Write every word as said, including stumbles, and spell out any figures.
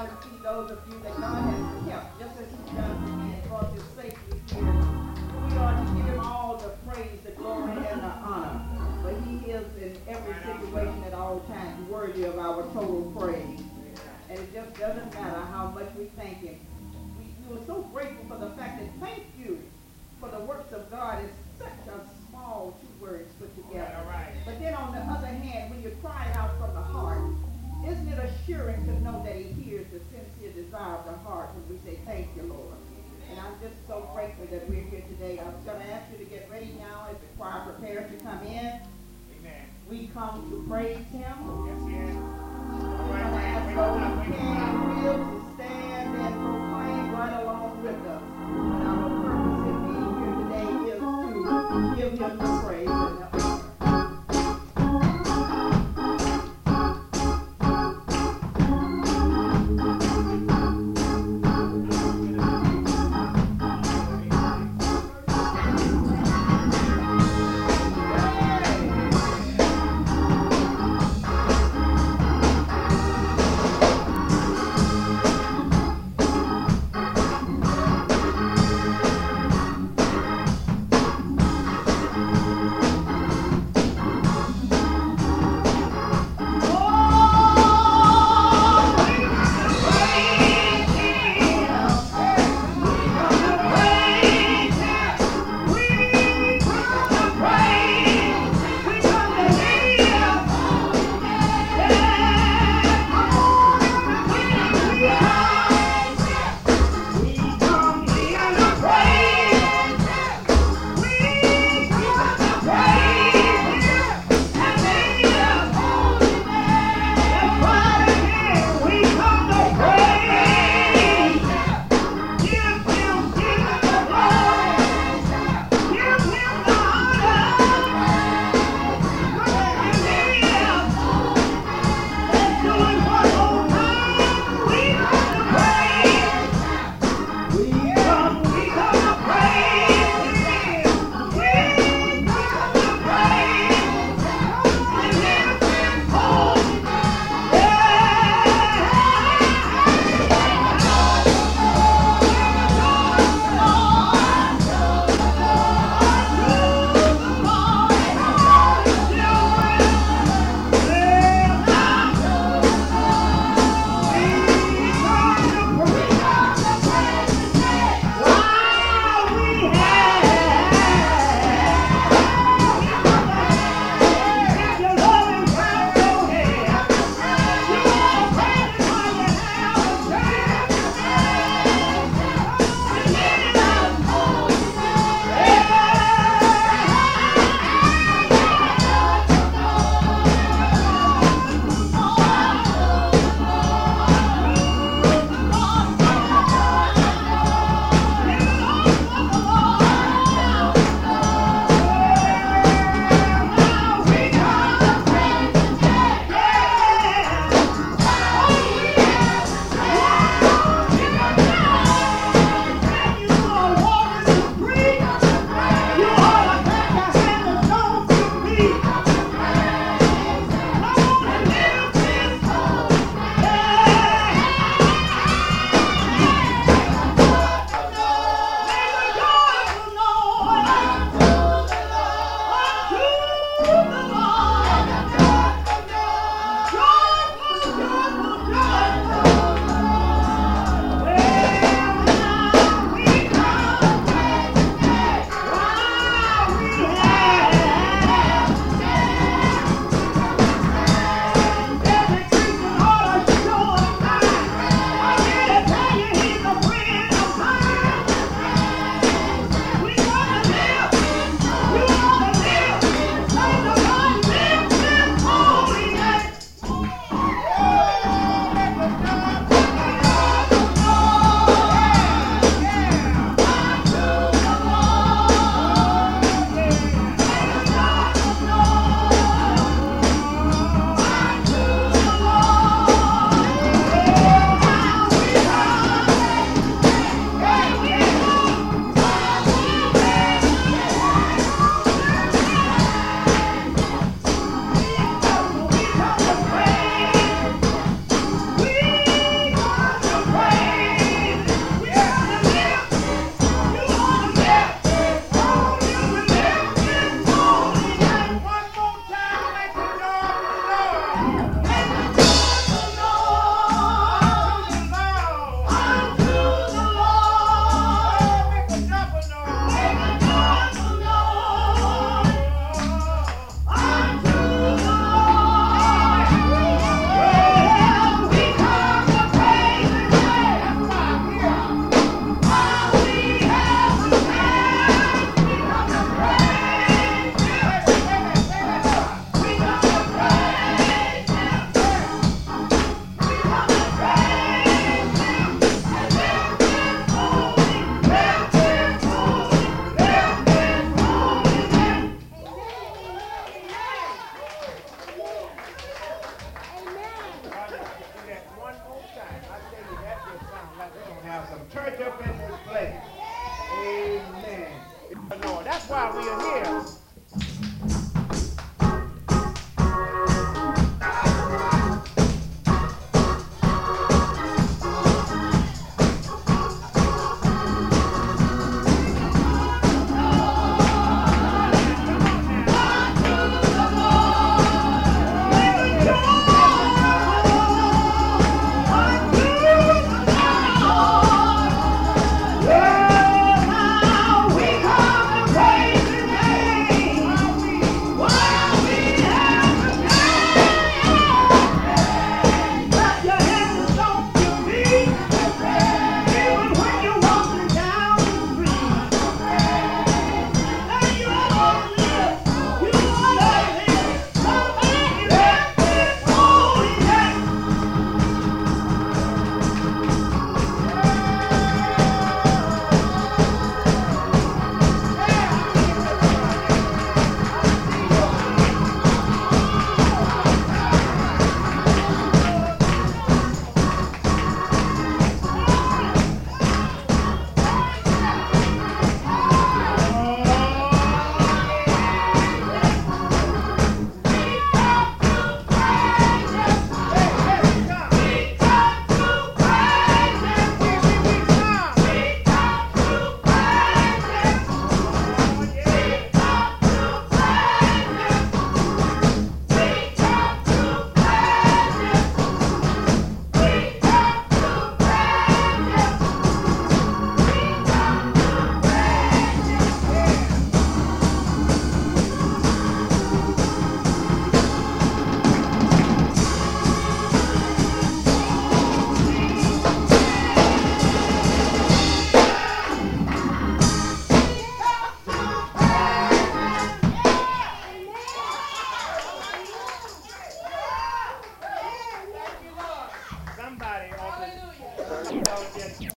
God to see those of you that God has kept, just as He's done for me and brought you safely here. We are to give Him all the praise, the glory, and the honor. But He is in every situation at all times worthy of our total praise. And it just doesn't matter how much we thank Him. We, we are so grateful for the fact that thank you for the works of God is such a small two words put together. All right. But then on the other hand, when you cry out from the heart, isn't it assuring to know that He hears the sincere desire of the heart when we say, thank you, Lord. And I'm just so grateful that we're here today. I'm going to ask you to get ready now as the choir prepares to come in. Amen. We come to praise Him. Yes, yes. We're going to ask those who can and will to stand and proclaim right along with us. And our purpose in being here today is to give Him the praise and the honor. y'all